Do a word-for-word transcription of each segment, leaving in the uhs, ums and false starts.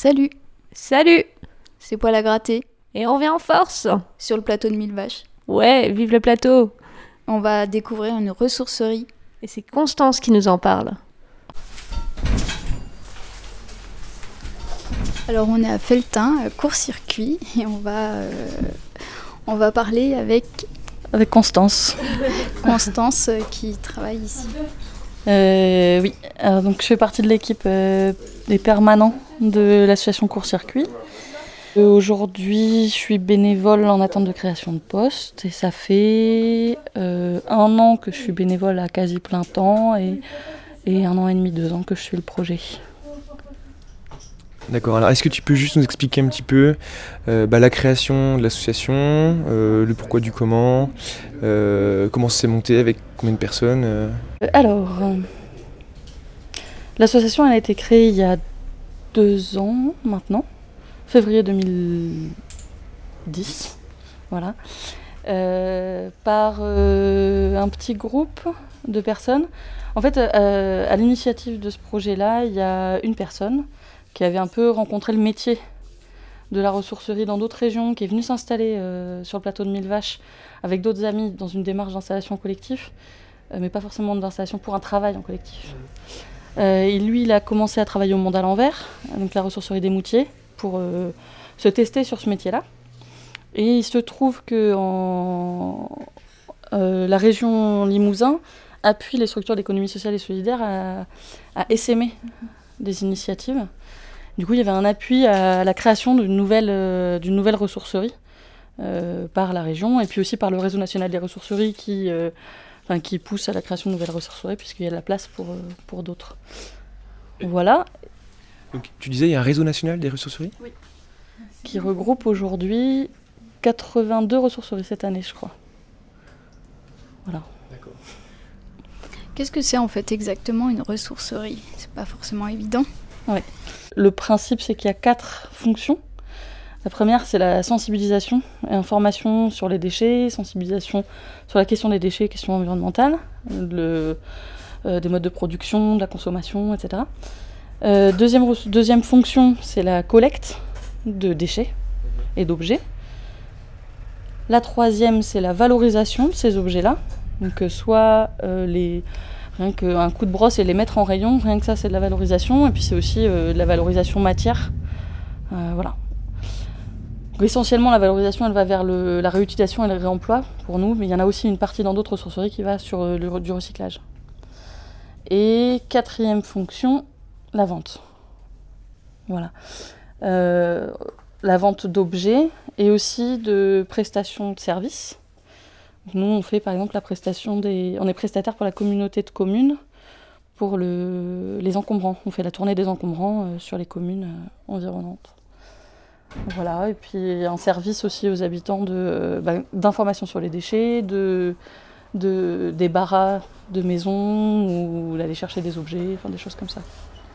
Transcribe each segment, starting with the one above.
Salut, Salut. c'est Poil à gratter, Et on revient en force. sur le plateau de Mille Vaches. Ouais, vive le plateau. On va découvrir une ressourcerie. Et c'est Constance qui nous en parle. Alors on est à Felletin, à court-circuit, et on va, euh, on va parler avec Avec Constance. Constance euh, qui travaille ici. Euh, oui, alors, donc je fais partie de l'équipe euh, des permanents de l'association Court-Circuit. Euh, aujourd'hui, je suis bénévole en attente de création de poste et ça fait euh, un an que je suis bénévole à quasi plein temps et, et un an et demi, deux ans que je suis le projet. D'accord, alors est-ce que tu peux juste nous expliquer un petit peu euh, bah, la création de l'association, euh, le pourquoi du comment, euh, comment ça s'est monté, avec combien de personnes euh... Euh, Alors, euh, l'association elle a été créée il y a deux ans maintenant, février deux mille dix, voilà, euh, par euh, un petit groupe de personnes. En fait, euh, à l'initiative de ce projet-là, il y a une personne qui avait un peu rencontré le métier de la ressourcerie dans d'autres régions, qui est venue s'installer euh, sur le plateau de Mille Vaches avec d'autres amis dans une démarche d'installation collective, euh, mais pas forcément d'installation pour un travail en collectif. Euh, et lui, il a commencé à travailler au Monde à l'envers, donc la ressourcerie des Moutiers, pour euh, se tester sur ce métier-là. Et il se trouve que en, euh, la région Limousin appuie les structures d'économie sociale et solidaire à, à essaimer des initiatives. Du coup, il y avait un appui à la création d'une nouvelle, euh, d'une nouvelle ressourcerie euh, par la région et puis aussi par le réseau national des ressourceries qui, euh, enfin, qui pousse à la création de nouvelles ressourceries puisqu'il y a de la place pour, euh, pour d'autres. Voilà, Donc, tu disais, il y a un réseau national des ressourceries ? qui regroupe aujourd'hui quatre-vingt-deux ressourceries cette année, je crois. Voilà. D'accord. Qu'est-ce que c'est en fait exactement une ressourcerie ? C'est pas forcément évident. Le principe, c'est qu'il y a quatre fonctions. La première, c'est la sensibilisation et information sur les déchets, sensibilisation sur la question des déchets, question environnementale, le, euh, des modes de production, de la consommation, et cetera. Euh, deuxième, res- deuxième fonction, c'est la collecte de déchets et d'objets. La troisième, c'est la valorisation de ces objets-là. Donc, euh, soit euh, les... Rien qu'un coup de brosse et les mettre en rayon, rien que ça, c'est de la valorisation. Et puis c'est aussi euh, de la valorisation matière. Euh, voilà. Donc, essentiellement, la valorisation, elle va vers le, la réutilisation et le réemploi pour nous. Mais il y en a aussi une partie dans d'autres ressourceries qui va sur euh, le, du recyclage. Et quatrième fonction, la vente. Voilà. Euh, la vente d'objets et aussi de prestations de services. Nous, on fait par exemple la prestation des... On est prestataire pour la communauté de communes pour le... les encombrants. On fait la tournée des encombrants euh, sur les communes euh, environnantes. Voilà, et puis un service aussi aux habitants de, euh, bah, d'information sur les déchets, de, de débarras de maisons ou d'aller chercher des objets, enfin des choses comme ça.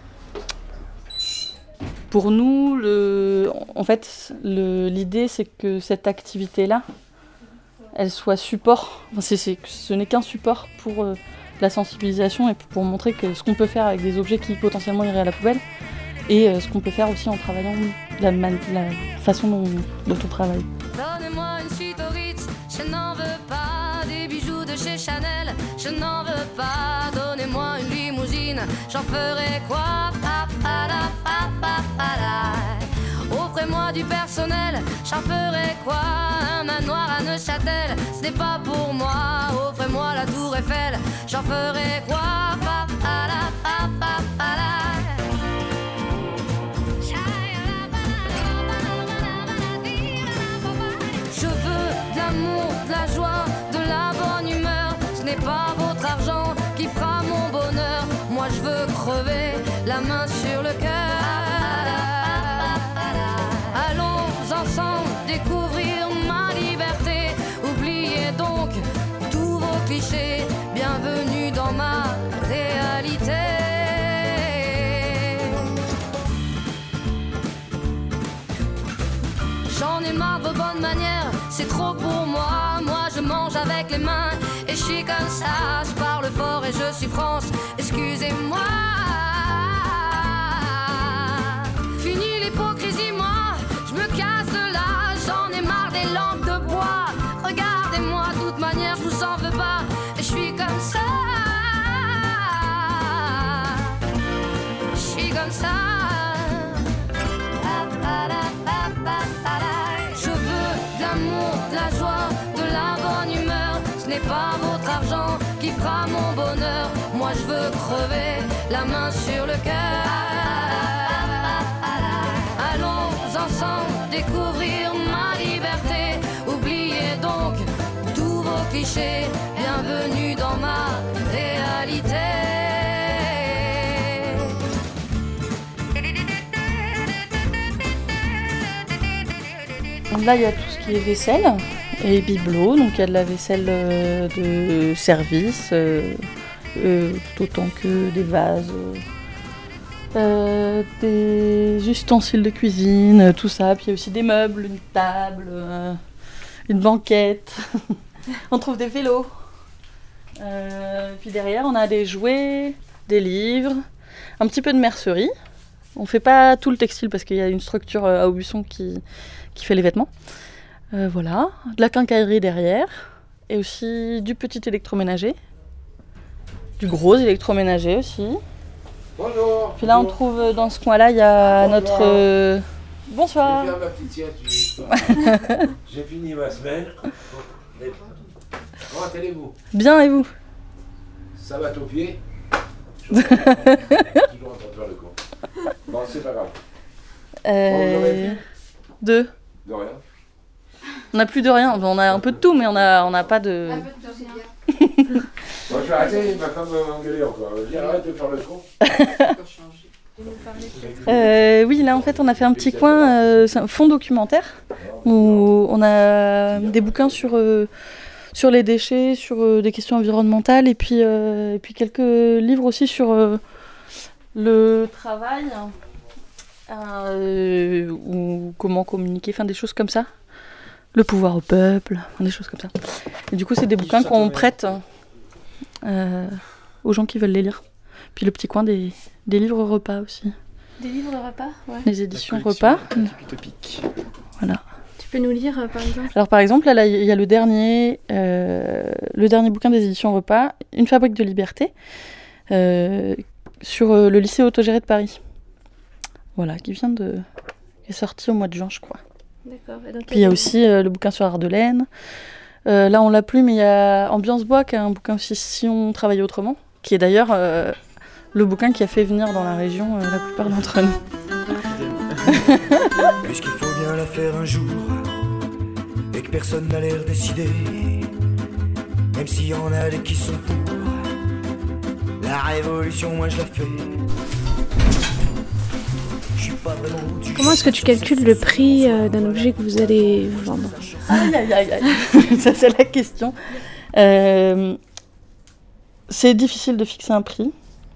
Pour nous, le... en fait, le... l'idée c'est que cette activité-là, elle soit support, enfin, c'est, c'est, ce n'est qu'un support pour euh, la sensibilisation et pour montrer que ce qu'on peut faire avec des objets qui potentiellement iraient à la poubelle et euh, ce qu'on peut faire aussi en travaillant la, man- la façon dont, dont on travaille. Donnez-moi une suite au Ritz, je n'en veux pas. Des bijoux de chez Chanel, je n'en veux pas. Donnez-moi une limousine, j'en ferai quoi? Pa, pa, la, pa, pa, pa, la. Offrez-moi du personnel, j'en ferai quoi? Un manoir à Neuchâtel, ce n'est pas pour moi. Offrez-moi la tour Eiffel, j'en ferai quoi? Pa, pa, la, pa, pa, pa, la. Je veux de l'amour, de la joie, de la bonne humeur. Ce n'est pas votre argent qui fera mon bonheur. Moi je veux crever la main sur le cœur. Allons ensemble découvrir ma liberté. Oubliez donc tous vos clichés. Bienvenue dans ma réalité. J'en ai marre de vos bonnes manières, c'est trop pour moi. Moi je mange avec les mains et je suis comme ça. Je parle fort et je suis France, excusez-moi. Fini les la main sur le cœur. Allons ensemble découvrir ma liberté. Oubliez donc tous vos clichés. Bienvenue dans ma réalité. Là, il y a tout ce qui est vaisselle et bibelot, donc il y a de la vaisselle euh, de service, euh, euh, tout autant que des vases, euh, des ustensiles de cuisine, tout ça. Puis il y a aussi des meubles, une table, euh, une banquette. On trouve des vélos. Euh, puis derrière, on a des jouets, des livres, un petit peu de mercerie. On ne fait pas tout le textile parce qu'il y a une structure à Aubusson qui, qui fait les vêtements. Euh, voilà, de la quincaillerie derrière, et aussi du petit électroménager, du gros électroménager aussi. Bonjour. Puis là, on trouve dans ce coin-là, il y a Bonjour. notre... Euh... Bonsoir. Je vais faire ma petite sieste. J'ai fini ma semaine. Comment allez-vous? Bien, et vous? Ça va au pied? Toujours en train de faire le con. Bon, c'est pas grave. Euh... Bon, vous en avez plus? Deux. De rien. On n'a plus de rien, on a un peu de tout, mais on n'a on a pas de... Bon, je vais arrêter, ma femme va m'engueuler encore. Elle va dire arrête de faire le con. Euh, oui, là en fait on a fait un petit coin, euh, c'est un fond documentaire où on a des bouquins sur, euh, sur les déchets, sur euh, des questions environnementales et puis, euh, et puis quelques livres aussi sur euh, le travail euh, ou comment communiquer, enfin des choses comme ça. Le pouvoir au peuple, des choses comme ça. Et du coup c'est des bouquins qu'on prête euh, aux gens qui veulent les lire. Puis le petit coin des, des livres repas aussi. Des livres repas, ouais. Les éditions repas. Utopique. Voilà. Tu peux nous lire, euh, par exemple? Alors par exemple, là, il y a le dernier, euh, le dernier bouquin des éditions repas, Une fabrique de liberté, euh, sur euh, le lycée autogéré de Paris. Voilà, qui vient de... qui est sorti au mois de juin, je crois. D'accord. Et donc, Puis il y a aussi euh, le bouquin sur Ardelaine. Euh, là, on l'a plus, mais il y a Ambiance Bois, qui est un bouquin aussi Si on travaillait autrement, qui est d'ailleurs euh, le bouquin qui a fait venir dans la région euh, la plupart d'entre nous. Puisqu'il faut bien la faire un jour et que personne n'a l'air décidé, même s'il y en a des qui sont pour la révolution, moi je la fais. Je suis pas vraiment du comment est-ce que tu calcules le prix euh, d'un objet que vous allez vendre? Aïe aïe aïe aïe, ça c'est la question. Euh, c'est difficile de fixer un prix.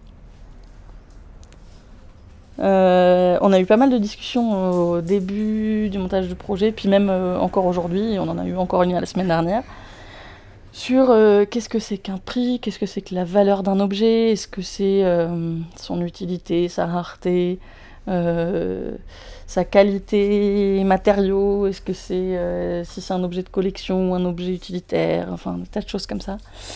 Euh, on a eu pas mal de discussions au début du montage du projet, puis même euh, encore aujourd'hui, on en a eu encore une la semaine dernière, sur euh, qu'est-ce que c'est qu'un prix, qu'est-ce que c'est que la valeur d'un objet, est-ce que c'est euh, son utilité, sa rareté, euh, sa qualité, matériaux, est-ce que c'est euh, si c'est un objet de collection ou un objet utilitaire, enfin des tas de choses comme ça.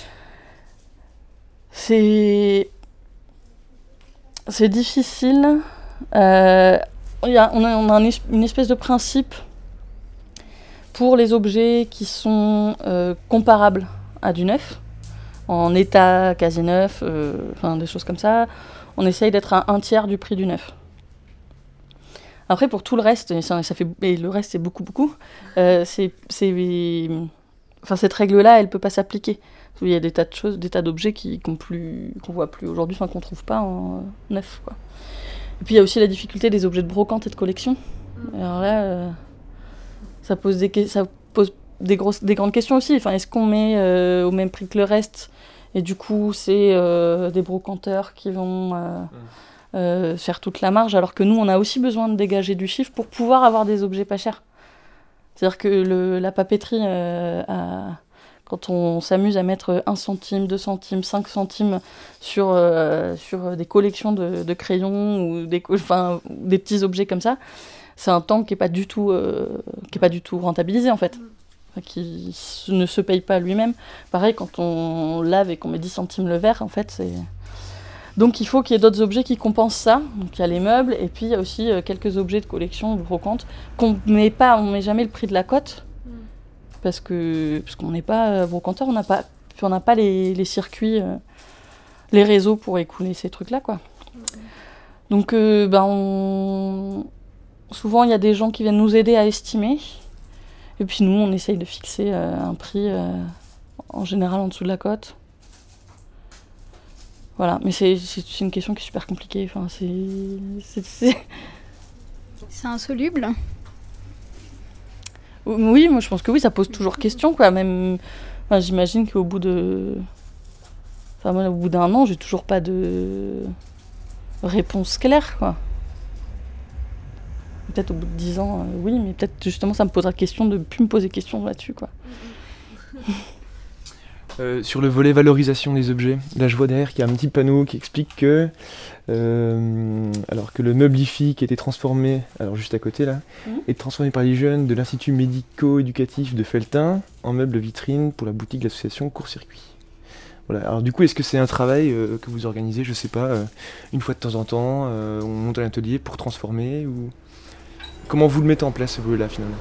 C'est, c'est difficile. Euh, y a, on a, on a un, une espèce de principe pour les objets qui sont euh, comparables à du neuf, en état quasi neuf, euh, enfin des choses comme ça. On essaye d'être à un tiers du prix du neuf. Après, pour tout le reste, ça, ça fait, et le reste c'est beaucoup, beaucoup, euh, c'est, c'est, enfin, cette règle-là, elle ne peut pas s'appliquer. Il y a des tas de choses, des tas d'objets qui, qu'on ne qu'on voit plus aujourd'hui, enfin qu'on ne trouve pas en euh, neuf, quoi. Et puis il y a aussi la difficulté des objets de brocante et de collection. Alors là, euh, ça pose des, ça pose des, grosses, des grandes questions aussi. Enfin, est-ce qu'on met euh, au même prix que le reste? Et du coup, c'est euh, des brocanteurs qui vont euh, mmh. euh, faire toute la marge, alors que nous, on a aussi besoin de dégager du chiffre pour pouvoir avoir des objets pas chers. C'est-à-dire que le, la papeterie, euh, a, quand on s'amuse à mettre un centime, deux centimes, cinq centimes sur, euh, sur des collections de, de crayons ou des, enfin, des petits objets comme ça, c'est un temps qui n'est pas du tout, euh, qui est pas du tout rentabilisé en fait. Enfin, qui ne se paye pas lui-même. Pareil, quand on lave et qu'on met dix centimes le verre, en fait, c'est... Donc il faut qu'il y ait d'autres objets qui compensent ça. Donc il y a les meubles, et puis il y a aussi euh, quelques objets de collection, de brocante, qu'on met pas, on met jamais le prix de la cote, mm. parce, que, parce qu'on n'est pas euh, brocanteur, on n'a pas, on n'a pas les, les circuits, euh, les réseaux pour écouler ces trucs-là, quoi. Donc, euh, ben, on... souvent, il y a des gens qui viennent nous aider à estimer. Et puis nous, on essaye de fixer euh, un prix, euh, en général, en dessous de la cote. Voilà, mais c'est, c'est, c'est une question qui est super compliquée. Enfin, c'est, c'est, c'est... c'est insoluble. Oui, moi je pense que oui, ça pose toujours question, quoi. Même, enfin, j'imagine qu'au bout de... Enfin, moi, au bout d'un an, j'ai toujours pas de réponse claire, quoi. Peut-être au bout de dix ans, euh, oui, mais peut-être justement ça me posera question de plus me poser question là-dessus, quoi. Euh, sur le volet valorisation des objets, là je vois derrière qu'il y a un petit panneau qui explique que euh, alors que le meuble I F I qui a été transformé, alors juste à côté là, mmh. est transformé par les jeunes de l'Institut médico-éducatif de Felletin en meuble vitrine pour la boutique de l'association Court-Circuit. Voilà. Alors du coup, est-ce que c'est un travail euh, que vous organisez, je sais pas, euh, une fois de temps en temps, euh, on monte un atelier pour transformer ou comment vous le mettez en place ce volet-là finalement?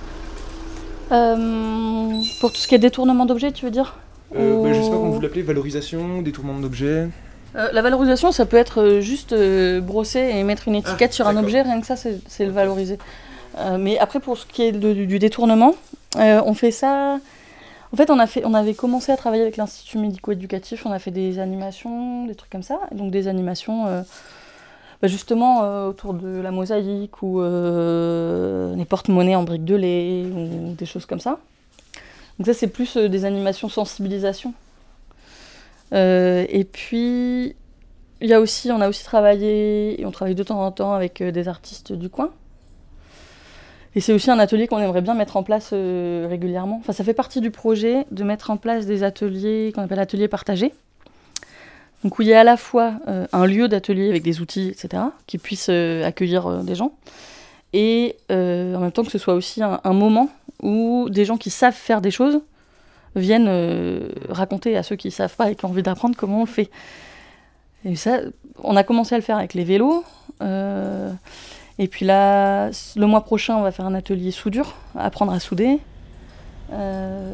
euh, Pour tout ce qui est détournement d'objets, tu veux dire? Euh, bah, je sais pas comment vous l'appelez, valorisation, détournement d'objets. Euh, la valorisation, ça peut être euh, juste euh, brosser et mettre une étiquette ah, sur d'accord. un objet, rien que ça, c'est, c'est le valoriser. Euh, mais après, pour ce qui est de, du détournement, euh, on fait ça... En fait on, a fait, on avait commencé à travailler avec l'Institut médico-éducatif, on a fait des animations, des trucs comme ça. Donc des animations euh, bah justement euh, autour de la mosaïque ou euh, les porte-monnaies en briques de lait ou des choses comme ça. Donc ça, c'est plus euh, des animations sensibilisation. Euh, et puis, il y a aussi, on a aussi travaillé, et on travaille de temps en temps avec euh, des artistes du coin. Et c'est aussi un atelier qu'on aimerait bien mettre en place euh, régulièrement. Enfin, ça fait partie du projet de mettre en place des ateliers qu'on appelle ateliers partagés. Donc où il y a à la fois euh, un lieu d'atelier avec des outils, et cetera, qui puissent euh, accueillir euh, des gens. Et euh, en même temps que ce soit aussi un, un moment où des gens qui savent faire des choses viennent euh, raconter à ceux qui ne savent pas et qui ont envie d'apprendre comment on le fait. Et ça, on a commencé à le faire avec les vélos. Euh, et puis là, le mois prochain, on va faire un atelier soudure, apprendre à souder. Euh...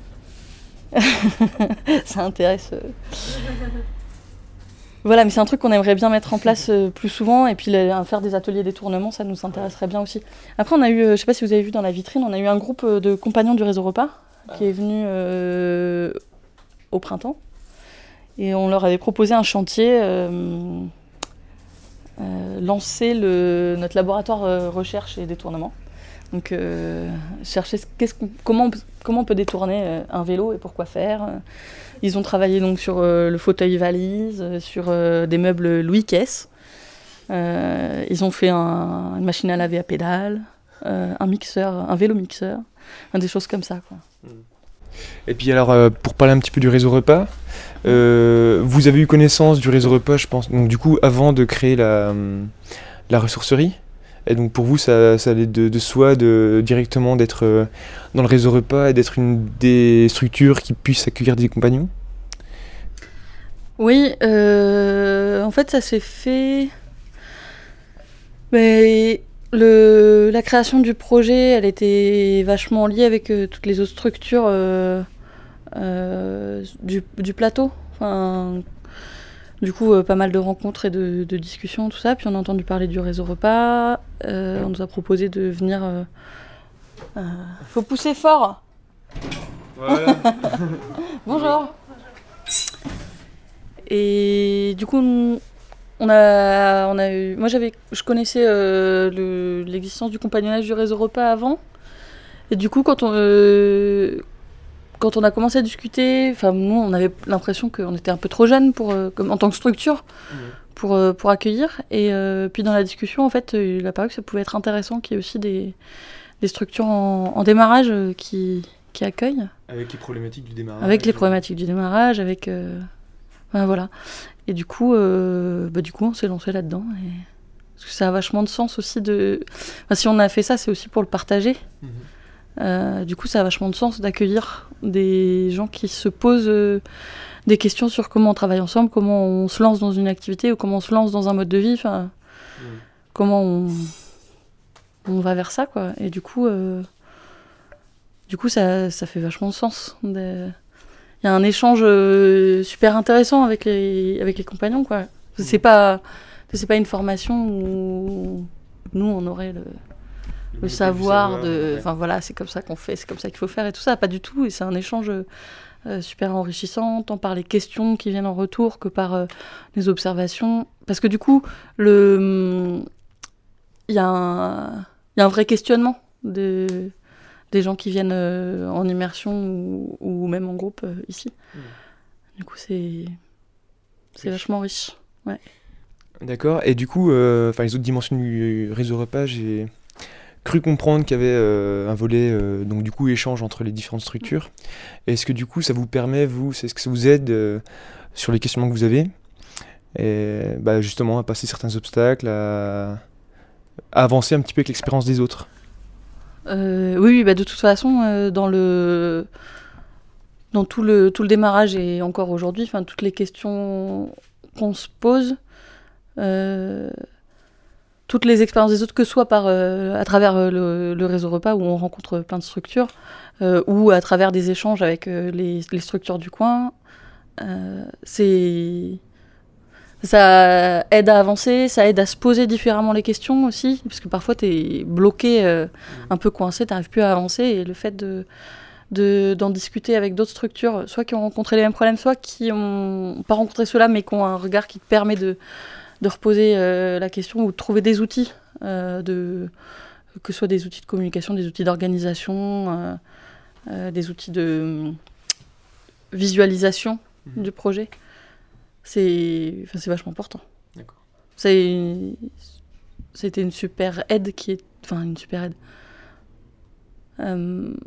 ça intéresse... Euh... Voilà, mais c'est un truc qu'on aimerait bien mettre en place euh, plus souvent, et puis les, faire des ateliers détournement, ça nous intéresserait bien aussi. Après, on a eu, euh, je sais pas si vous avez vu dans la vitrine, on a eu un groupe euh, de compagnons du réseau repas qui est venu euh, au printemps, et on leur avait proposé un chantier, euh, euh, lancer le, notre laboratoire euh, recherche et détournement. Donc, euh, chercher qu'est-ce qu'on, comment, comment on peut détourner euh, un vélo et pourquoi faire. Ils ont travaillé donc sur euh, le fauteuil valise, euh, sur euh, des meubles Louis Caisse. Euh, ils ont fait un, une machine à laver à pédale, euh, un mixeur, un vélo mixeur, hein, des choses comme ça, quoi. Et puis alors, euh, pour parler un petit peu du réseau repas, euh, vous avez eu connaissance du réseau repas, je pense, donc du coup, avant de créer la, la ressourcerie. Et donc pour vous, ça, ça allait de, de soi de, directement d'être euh, dans le réseau repas et d'être une des structures qui puissent accueillir des compagnons? Oui, euh, en fait ça s'est fait... Mais le, la création du projet, elle était vachement liée avec euh, toutes les autres structures euh, euh, du, du plateau. Enfin, du coup, euh, pas mal de rencontres et de, de discussions, tout ça. Puis on a entendu parler du réseau repas. Euh, on nous a proposé de venir... Euh, euh, faut pousser fort. Voilà. Bonjour. Et du coup, on a, on a eu... Moi, j'avais, je connaissais euh, le, l'existence du compagnonnage du réseau repas avant. Et du coup, quand on... Euh, Quand on a commencé à discuter, enfin nous on avait l'impression qu'on était un peu trop jeunes pour, euh, comme, en tant que structure mmh. pour, euh, pour accueillir. Et euh, puis dans la discussion, en fait, il a paru que ça pouvait être intéressant qu'il y ait aussi des, des structures en, en démarrage euh, qui, qui accueillent. Avec les problématiques du démarrage. Avec les problématiques du démarrage, avec... Euh, ben, voilà. Et du coup, euh, bah, du coup, on s'est lancé là-dedans. Et... Parce que ça a vachement de sens aussi de... Enfin, si on a fait ça, c'est aussi pour le partager. Mmh. Euh, du coup, ça a vachement de sens d'accueillir des gens qui se posent euh, des questions sur comment on travaille ensemble, comment on se lance dans une activité ou comment on se lance dans un mode de vie, enfin, mmh. comment on, on va vers ça, quoi. Et du coup, euh, du coup, ça, ça fait vachement de sens. Il de... y a un échange euh, super intéressant avec les, avec les compagnons, quoi. C'est pas, c'est pas une formation où nous, on aurait le, le savoir, savoir de... Enfin ouais. Voilà, c'est comme ça qu'on fait, c'est comme ça qu'il faut faire et tout ça. Pas du tout, et c'est un échange euh, super enrichissant, tant par les questions qui viennent en retour que par euh, les observations. Parce que du coup, le... il y a un, il y a un vrai questionnement de... des gens qui viennent euh, en immersion ou, ou même en groupe euh, ici. Mmh. Du coup, c'est, c'est vachement riche. Ouais. D'accord. Et du coup, euh, les autres dimensions du réseau repas, j'ai cru comprendre qu'il y avait euh, un volet, euh, donc du coup, échange entre les différentes structures. Est-ce que du coup, ça vous permet, vous, est-ce que ça vous aide euh, sur les questionnements que vous avez, et, bah, justement, à passer certains obstacles, à, à avancer un petit peu avec l'expérience des autres? euh, Oui, bah, de toute façon, euh, dans le... dans tout le, tout le démarrage et encore aujourd'hui, enfin, toutes les questions qu'on se pose, Euh, toutes les expériences des autres, que ce soit par, euh, à travers euh, le, le réseau repas où on rencontre plein de structures, euh, ou à travers des échanges avec euh, les, les structures du coin, euh, c'est... ça aide à avancer, ça aide à se poser différemment les questions aussi, parce que parfois t'es bloqué, euh, un peu coincé, t'arrives plus à avancer, et le fait de, de, d'en discuter avec d'autres structures, soit qui ont rencontré les mêmes problèmes, soit qui n'ont pas rencontré ceux-là, mais qui ont un regard qui te permet de de reposer euh, la question ou de trouver des outils, euh, de, que ce soit des outils de communication, des outils d'organisation, euh, euh, des outils de visualisation mmh. du projet. C'est, enfin, c'est vachement important. D'accord. C'est, c'était une super aide qui est... Enfin, une super aide. Euh,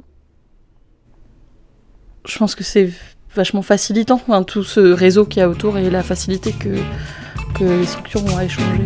je pense que c'est vachement facilitant, enfin, tout ce réseau qu'il y a autour et la facilité que... que les structures ont à échanger.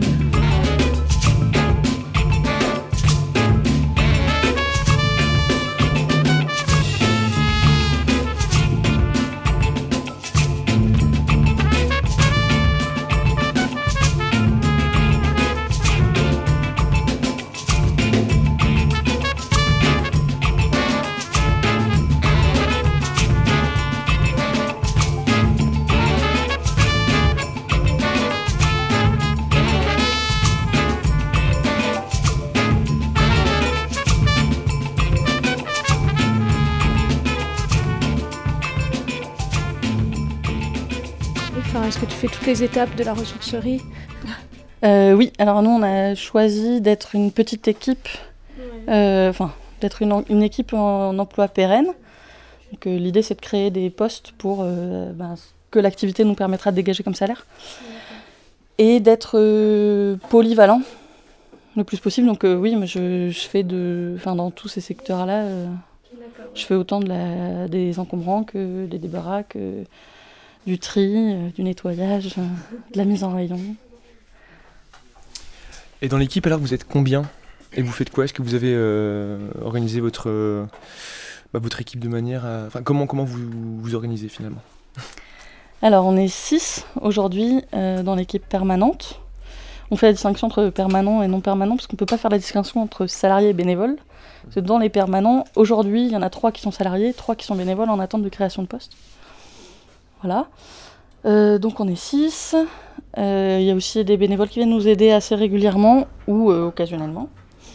Est-ce que tu fais toutes les étapes de la ressourcerie ? euh, Oui, alors nous on a choisi d'être une petite équipe, ouais. euh, d'être une, une équipe en, en emploi pérenne. Donc, euh, l'idée c'est de créer des postes pour euh, ben, que l'activité nous permettra de dégager comme salaire. Ouais. Et d'être euh, polyvalent le plus possible. Donc euh, oui, mais je, je fais de, dans tous ces secteurs-là, euh, je fais autant de la, des encombrants que des débarras, que du tri, euh, du nettoyage, euh, de la mise en rayon. Et dans l'équipe, alors, vous êtes combien ? Et vous faites quoi ? Est-ce que vous avez euh, organisé votre, euh, bah, votre équipe de manière à... Enfin, comment, comment vous vous organisez finalement ? Alors, on est six aujourd'hui euh, dans l'équipe permanente. On fait la distinction entre permanent et non permanent, parce qu'on ne peut pas faire la distinction entre salariés et bénévoles. Parce que dans les permanents, aujourd'hui, il y en a trois qui sont salariés, trois qui sont bénévoles en attente de création de poste. Voilà. Euh, donc on est six. Il euh, y a aussi des bénévoles qui viennent nous aider assez régulièrement ou euh, occasionnellement.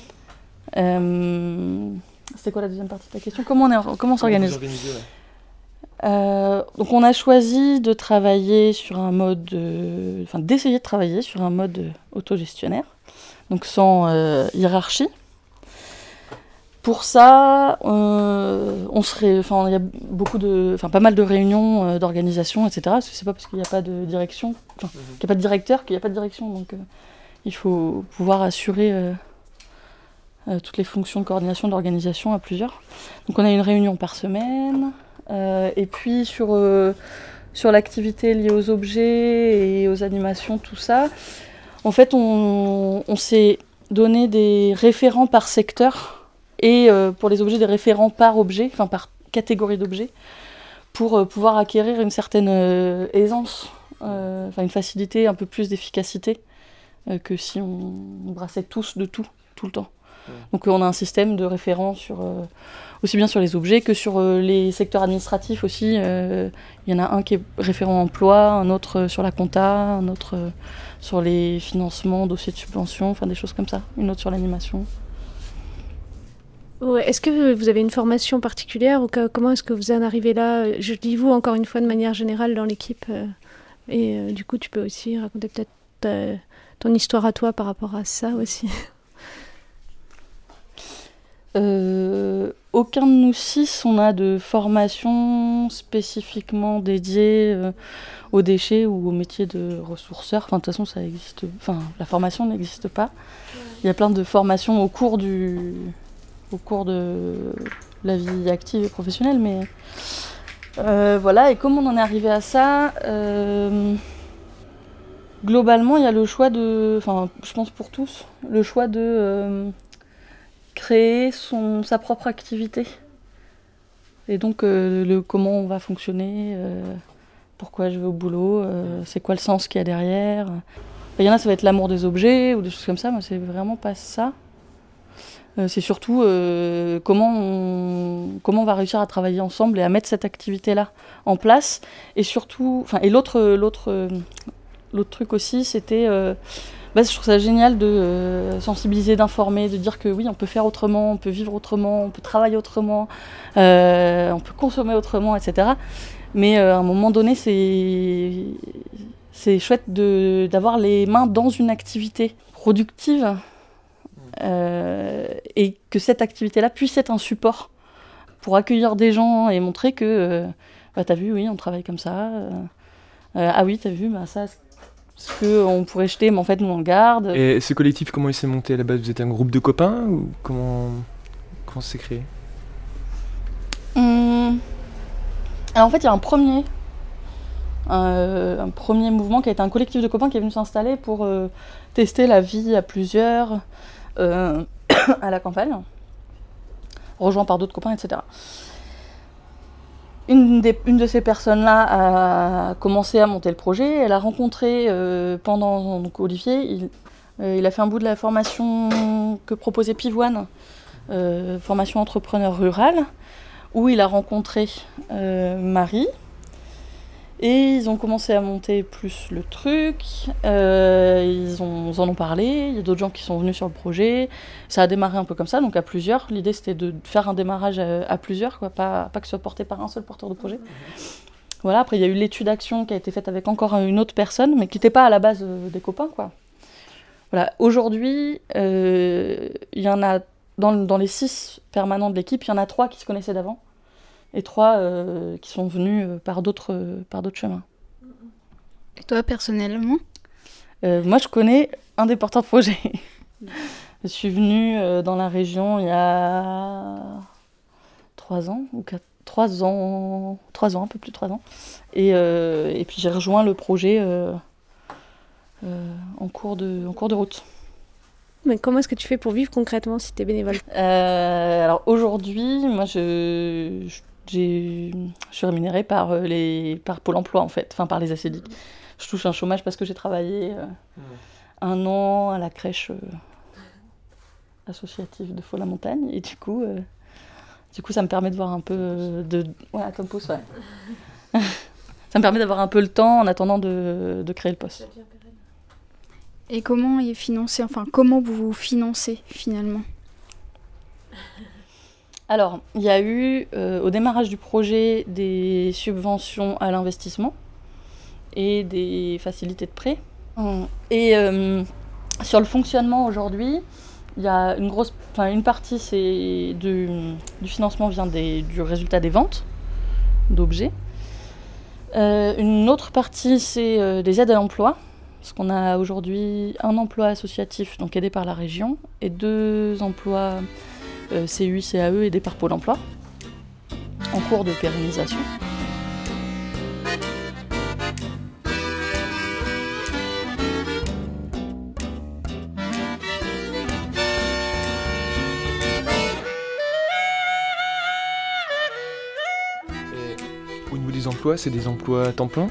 Euh, c'était quoi la deuxième partie de la question ? Comment on, est, comment on s'organise ? Comment vous organisez, ouais. euh, Donc on a choisi de travailler sur un mode, euh, enfin d'essayer de travailler sur un mode autogestionnaire, donc sans euh, hiérarchie. Pour ça, euh, on serait, enfin, il y a beaucoup de, enfin, pas mal de réunions euh, d'organisation, et cetera. C'est pas parce qu'il n'y a pas de direction, enfin, mmh. qu'il n'y a pas de directeur, qu'il n'y a pas de direction. Donc, euh, il faut pouvoir assurer euh, euh, toutes les fonctions de coordination, d'organisation à plusieurs. Donc, on a une réunion par semaine. Euh, et puis sur euh, sur l'activité liée aux objets et aux animations, tout ça. En fait, on, on s'est donné des référents par secteur. Et euh, pour les objets, des référents par objet, enfin par catégorie d'objets, pour euh, pouvoir acquérir une certaine euh, aisance, euh, enfin une facilité, un peu plus d'efficacité, euh, que si on, on brassait tous de tout, tout le temps. Donc on a un système de référence sur, euh, aussi bien sur les objets que sur euh, les secteurs administratifs aussi. Euh, il y en a un qui est référent emploi, un autre euh, sur la compta, un autre euh, sur les financements, dossiers de subvention, enfin des choses comme ça. Une autre sur l'animation. Ouais, est-ce que vous avez une formation particulière ou que, comment est-ce que vous en arrivez là? Je dis vous encore une fois de manière générale dans l'équipe. Euh, et euh, du coup, tu peux aussi raconter peut-être ta, ton histoire à toi par rapport à ça aussi. Euh, aucun de nous six, on a de formation spécifiquement dédiée euh, aux déchets ou au métier de ressourceur. Enfin, de toute façon, ça existe. Enfin, la formation n'existe pas. Il y a plein de formations au cours du, au cours de la vie active et professionnelle, mais euh, voilà. Et comment on en est arrivé à ça? euh, Globalement, il y a le choix de, enfin, je pense pour tous, le choix de euh, créer son, sa propre activité. Et donc, euh, le comment on va fonctionner, euh, pourquoi je vais au boulot, euh, c'est quoi le sens qu'il y a derrière. Il y en a, ça va être l'amour des objets ou des choses comme ça, mais c'est vraiment pas ça. Euh, c'est surtout euh, comment, on, comment on va réussir à travailler ensemble et à mettre cette activité-là en place. Et surtout, enfin, et l'autre, l'autre, euh, l'autre truc aussi, c'était... Euh, bah, je trouve ça génial de euh, sensibiliser, d'informer, de dire que oui, on peut faire autrement, on peut vivre autrement, on peut travailler autrement, euh, on peut consommer autrement, et cetera. Mais euh, à un moment donné, c'est, c'est chouette de, d'avoir les mains dans une activité productive euh, et que cette activité-là puisse être un support pour accueillir des gens et montrer que, euh, bah, t'as vu, oui, on travaille comme ça. Euh, euh, ah oui, t'as vu, bah, ça... ce qu'on pourrait jeter, mais en fait, nous, on le garde. Et ce collectif, comment il s'est monté à la base? Vous êtes un groupe de copains ou comment, comment ça s'est créé? hum... Alors, en fait, il y a un premier, euh, un premier mouvement qui a été un collectif de copains qui est venu s'installer pour euh, tester la vie à plusieurs euh, à la campagne, rejoint par d'autres copains, et cetera. Une, des, une de ces personnes-là a commencé à monter le projet. Elle a rencontré euh, pendant donc, Olivier, il, euh, il a fait un bout de la formation que proposait Pivoine, euh, formation entrepreneur rural, où il a rencontré euh, Marie. Et ils ont commencé à monter plus le truc, euh, ils, ont, ils en ont parlé, il y a d'autres gens qui sont venus sur le projet, ça a démarré un peu comme ça, donc à plusieurs. L'idée c'était de faire un démarrage à, à plusieurs, quoi, pas, pas que ce soit porté par un seul porteur de projet. Voilà, après il y a eu l'étude d'action qui a été faite avec encore une autre personne, mais qui n'était pas à la base euh, des copains, quoi. Voilà, aujourd'hui, euh, il y en a, dans, dans les six permanents de l'équipe, il y en a trois qui se connaissaient d'avant. Et trois euh, qui sont venus euh, par, d'autres, euh, par d'autres chemins. Et toi, personnellement? euh, Moi, je connais un des porteurs de projet. Je suis venue euh, dans la région il y a trois ans, ou quatre, trois ans, trois ans, un peu plus de trois ans. Et, euh, et puis j'ai rejoint le projet euh, euh, en, cours de, en cours de route. Mais comment est-ce que tu fais pour vivre concrètement si tu es bénévole? euh, Alors aujourd'hui, moi, je... je J'ai, je suis rémunérée par, euh, les, par Pôle emploi, en fait, enfin par les ACDIC. Je touche un chômage parce que j'ai travaillé euh, mmh. un an à la crèche euh, associative de Faux-la-Montagne. Et du coup, euh, du coup, ça me permet de voir un peu euh, de... Ouais, à Campus, ouais. Ça me permet d'avoir un peu le temps en attendant de, de créer le poste. Et comment est financé, enfin, comment vous vous financez, finalement? Alors, il y a eu, euh, au démarrage du projet, des subventions à l'investissement et des facilités de prêt. Et euh, sur le fonctionnement aujourd'hui, il y a une grosse, enfin une partie c'est du, du financement vient des, du résultat des ventes d'objets. Euh, une autre partie c'est euh, des aides à l'emploi, parce qu'on a aujourd'hui un emploi associatif donc aidé par la région et deux emplois Euh, C U I, C A E aidés par Pôle emploi, en cours de pérennisation. Et au niveau des emplois, c'est des emplois à temps plein?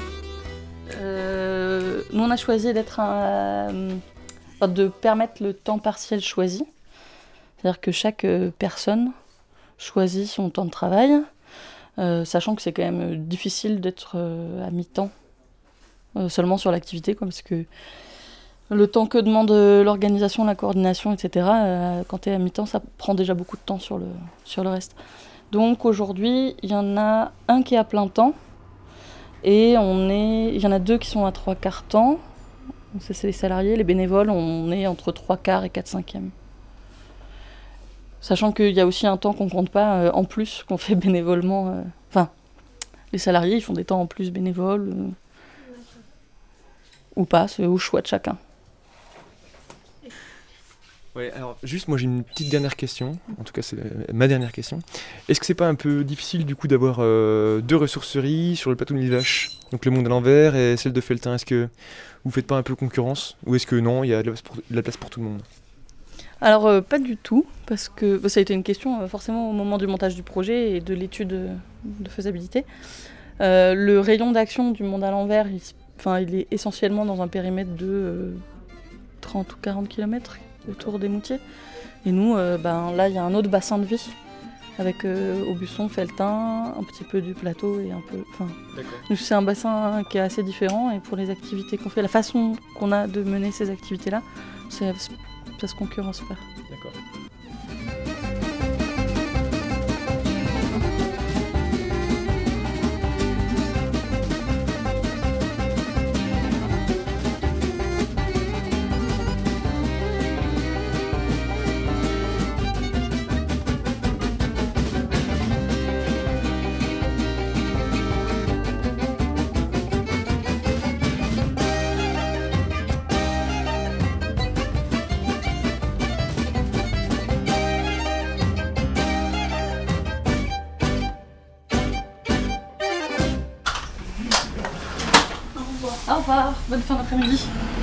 euh, Nous, on a choisi d'être un, euh, de permettre le temps partiel choisi. C'est-à-dire que chaque euh, personne choisit son temps de travail, euh, sachant que c'est quand même difficile d'être euh, à mi-temps euh, seulement sur l'activité, quoi, parce que le temps que demande l'organisation, la coordination, et cetera, euh, quand tu es à mi-temps, ça prend déjà beaucoup de temps sur le, sur le reste. Donc aujourd'hui, il y en a un qui est à plein temps, et on est, il y en a deux qui sont à trois quarts temps. Donc ça, c'est les salariés. Les bénévoles, on est entre trois quarts et quatre cinquièmes. Sachant qu'il y a aussi un temps qu'on compte pas euh, en plus, qu'on fait bénévolement. Euh, enfin, les salariés, ils font des temps en plus bénévoles, euh, ou pas, c'est au choix de chacun. Ouais, alors juste moi j'ai une petite dernière question, en tout cas c'est ma dernière question. Est-ce que c'est pas un peu difficile du coup d'avoir euh, deux ressourceries sur le plateau de Mille Vaches, donc le Monde à l'envers et celle de Felletin? Est-ce que vous faites pas un peu concurrence ou est-ce que non, il y a de la place pour, de la place pour tout le monde? Alors euh, pas du tout, parce que bah, ça a été une question euh, forcément au moment du montage du projet et de l'étude euh, de faisabilité. Euh, le rayon d'action du Monde à l'envers, il, enfin, il est essentiellement dans un périmètre de euh, trente ou quarante kilomètres autour des Moutiers. Et nous, euh, ben, là, il y a un autre bassin de vie, avec euh, Aubusson, Felletin, un petit peu du plateau et un peu... D'accord. C'est un bassin qui est assez différent, et pour les activités qu'on fait, la façon qu'on a de mener ces activités-là, c'est, ça se concurrence pas. D'accord. Au revoir, bonne fin d'après-midi.